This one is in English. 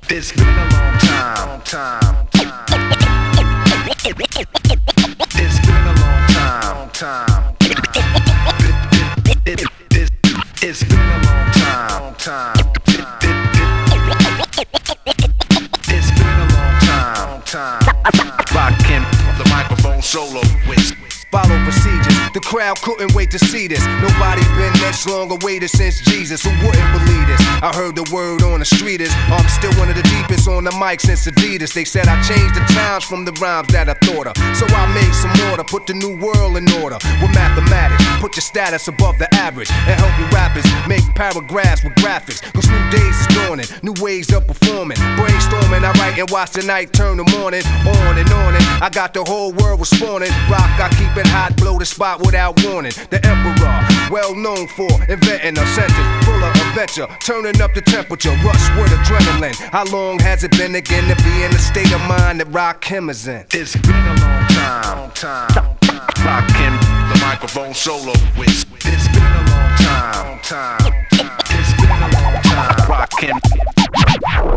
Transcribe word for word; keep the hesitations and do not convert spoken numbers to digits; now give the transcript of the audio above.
It's been a long time, long time. It's been a long time, long time. It, it, it, it, it's been a long time, long time. It, it, it, it's been a long time, long time. Rockin' the microphone solo with. Follow procedures, the crowd couldn't wait to see this. Nobody been this long awaited since Jesus. Who wouldn't believe this? I heard the word on the street is I'm still one of the deepest on the mic since Adidas. They said I changed the times from the rhymes that I thought of. So I made some order, put the new world in order. With mathematics, put your status above the average. And help you rappers make paragraphs with graphics. Cause new days is dawning, new ways of performing. Brainstorming, I write and watch the night turn the morning. On and on and I got the whole world responding. Rock, I keep it hot, blow the spot without warning. The emperor, well known for inventing a sentence full of adventure, turning up the temperature, rush with adrenaline. How long has it been again to be in the state of mind that Rakim is in? It's been a long time, long time. Rockin' the microphone solo with. It's been a long time, long time.